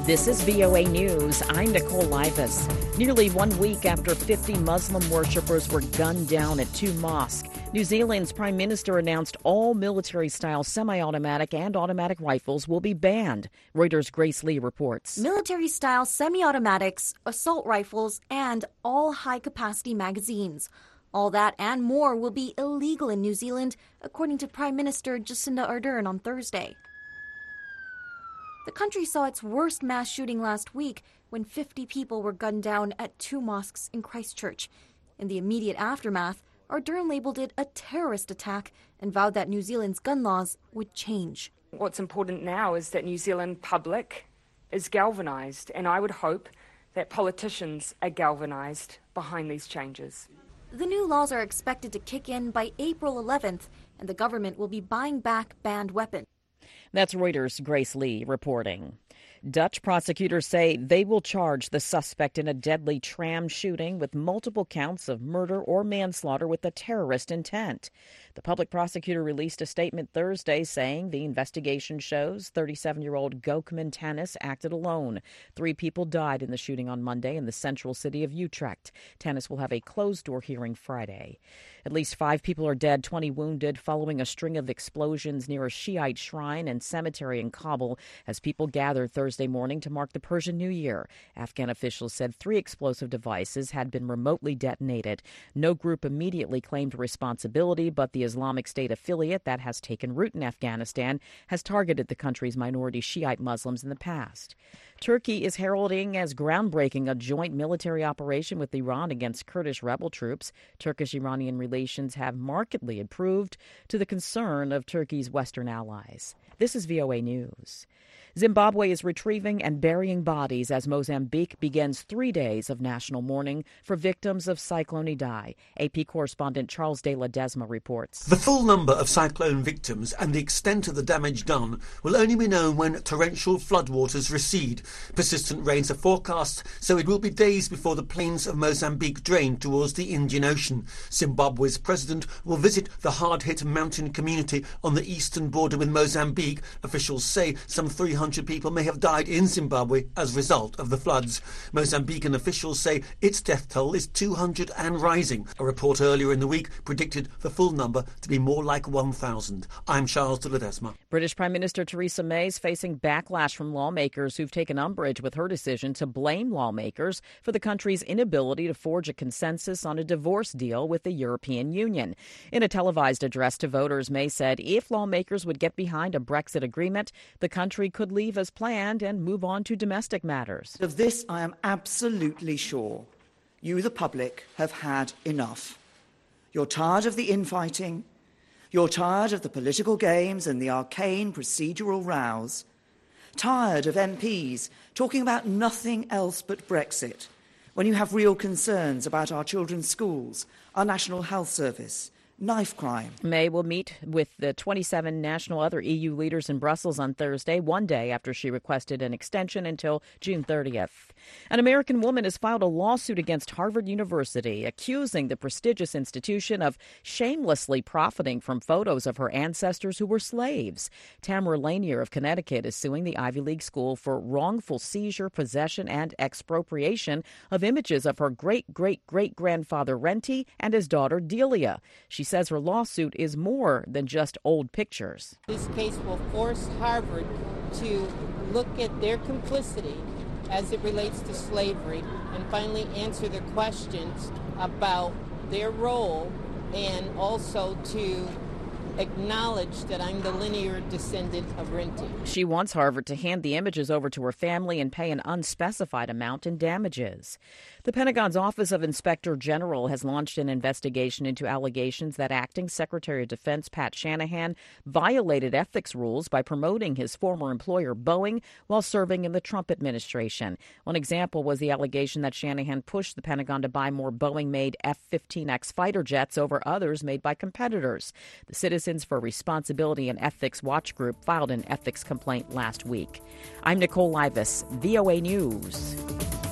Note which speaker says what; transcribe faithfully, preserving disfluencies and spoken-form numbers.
Speaker 1: This is V O A News. I'm Nicole Livas. Nearly one week after fifty Muslim worshippers were gunned down at two mosques, New Zealand's Prime Minister announced all military-style semi-automatic and automatic rifles will be banned. Reuters' Grace Lee reports.
Speaker 2: Military-style semi-automatics, assault rifles, and all high-capacity magazines. All that and more will be illegal in New Zealand, according to Prime Minister Jacinda Ardern on Thursday. The country saw its worst mass shooting last week when fifty people were gunned down at two mosques in Christchurch. In the immediate aftermath, Ardern labelled it a terrorist attack and vowed that New Zealand's gun laws would change.
Speaker 3: What's important now is that New Zealand public is galvanised, and I would hope that politicians are galvanised behind these changes.
Speaker 2: The new laws are expected to kick in by April eleventh, and the government will be buying back banned weapons.
Speaker 1: That's Reuters' Grace Lee reporting. Dutch prosecutors say they will charge the suspect in a deadly tram shooting with multiple counts of murder or manslaughter with a terrorist intent. The public prosecutor released a statement Thursday saying the investigation shows thirty-seven-year-old Gokman Tannis acted alone. Three people died in the shooting on Monday in the central city of Utrecht. Tannis will have a closed-door hearing Friday. At least five people are dead, twenty wounded, following a string of explosions near a Shiite shrine and cemetery in Kabul as people gathered Thursday morning to mark the Persian New Year. Afghan officials said three explosive devices had been remotely detonated. No group immediately claimed responsibility, but the Islamic State affiliate that has taken root in Afghanistan has targeted the country's minority Shiite Muslims in the past. Turkey is heralding as groundbreaking a joint military operation with Iran against Kurdish rebel troops. Turkish-Iranian relations have markedly improved to the concern of Turkey's Western allies. This is V O A News. Zimbabwe is retrieving and burying bodies as Mozambique begins three days of national mourning for victims of Cyclone Idai. A P correspondent Charles de Ledesma reports.
Speaker 4: The full number of cyclone victims and the extent of the damage done will only be known when torrential floodwaters recede. Persistent rains are forecast, so it will be days before the plains of Mozambique drain towards the Indian Ocean. Zimbabwe's president will visit the hard-hit mountain community on the eastern border with Mozambique. Officials say some three hundred people may have died in Zimbabwe as a result of the floods. Mozambican officials say its death toll is two hundred and rising. A report earlier in the week predicted the full number to be more like one thousand. I'm Charles de Ledesma.
Speaker 1: British Prime Minister Theresa May is facing backlash from lawmakers who've taken umbrage with her decision to blame lawmakers for the country's inability to forge a consensus on a divorce deal with the European Union. In a televised address to voters, May said if lawmakers would get behind a Brexit agreement, the country could leave as planned and move on to domestic matters.
Speaker 5: Of this, I am absolutely sure. You, the public, have had enough. You're tired of the infighting. You're tired of the political games and the arcane procedural rows. Tired of M Ps talking about nothing else but Brexit when you have real concerns about our children's schools, our National Health Service, knife crime.
Speaker 1: May will meet with the twenty-seven national other E U leaders in Brussels on Thursday, one day after she requested an extension until June thirtieth. An American woman has filed a lawsuit against Harvard University, accusing the prestigious institution of shamelessly profiting from photos of her ancestors who were slaves. Tamara Lanier of Connecticut is suing the Ivy League school for wrongful seizure, possession, and expropriation of images of her great-great-great-grandfather Renty and his daughter Delia. She says her lawsuit is more than just old pictures.
Speaker 6: This case will force Harvard to look at their complicity as it relates to slavery and finally answer the questions about their role, and also to acknowledge that I'm the linear descendant of Renty.
Speaker 1: She wants Harvard to hand the images over to her family and pay an unspecified amount in damages. The Pentagon's Office of Inspector General has launched an investigation into allegations that Acting Secretary of Defense Pat Shanahan violated ethics rules by promoting his former employer Boeing while serving in the Trump administration. One example was the allegation that Shanahan pushed the Pentagon to buy more Boeing-made F fifteen X fighter jets over others made by competitors. The Citizens for Responsibility and Ethics Watch Group filed an ethics complaint last week. I'm Nicole Livas, V O A News.